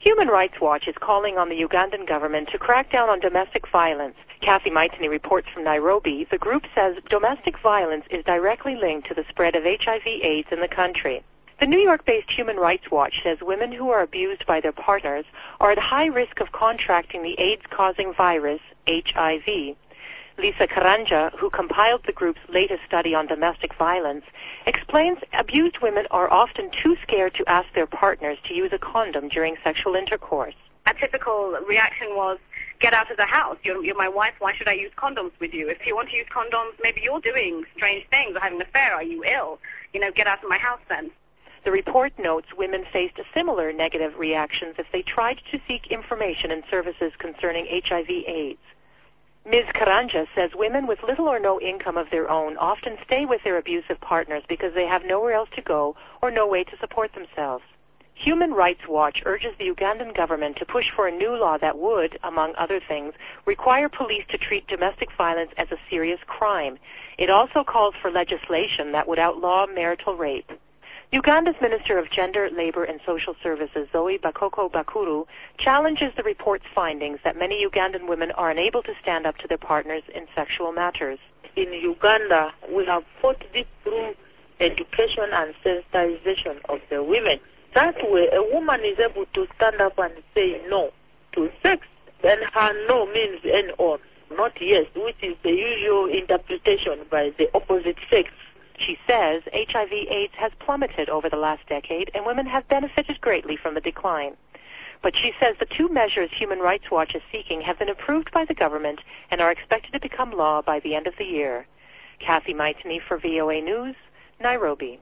Human Rights Watch is calling on the Ugandan government to crack down on domestic violence. Kathy Maitini reports from Nairobi. The group says domestic violence is directly linked to the spread of HIV/AIDS in the country. The New York-based Human Rights Watch says women who are abused by their partners are at high risk of contracting the AIDS-causing virus, HIV. Lisa Karanja, who compiled the group's latest study on domestic violence, explains abused women are often too scared to ask their partners to use a condom during sexual intercourse. A typical reaction was, get out of the house. You're my wife. Why should I use condoms with you? If you want to use condoms, maybe you're doing strange things or having an affair. Are you ill? Get out of my house then. The report notes women faced similar negative reactions if they tried to seek information and services concerning HIV/AIDS. Ms. Karanja says women with little or no income of their own often stay with their abusive partners because they have nowhere else to go or no way to support themselves. Human Rights Watch urges the Ugandan government to push for a new law that would, among other things, require police to treat domestic violence as a serious crime. It also calls for legislation that would outlaw marital rape. Uganda's Minister of Gender, Labor and Social Services, Zoe Bakoko Bakuru, challenges the report's findings that many Ugandan women are unable to stand up to their partners in sexual matters. In Uganda, we have fought this through education and sensitization of the women. That way, a woman is able to stand up and say no to sex, then her no means N-O, not yes, which is the usual interpretation by the opposite sex. She says HIV/AIDS has plummeted over the last decade and women have benefited greatly from the decline. But she says the two measures Human Rights Watch is seeking have been approved by the government and are expected to become law by the end of the year. Kathy Maitini for VOA News, Nairobi.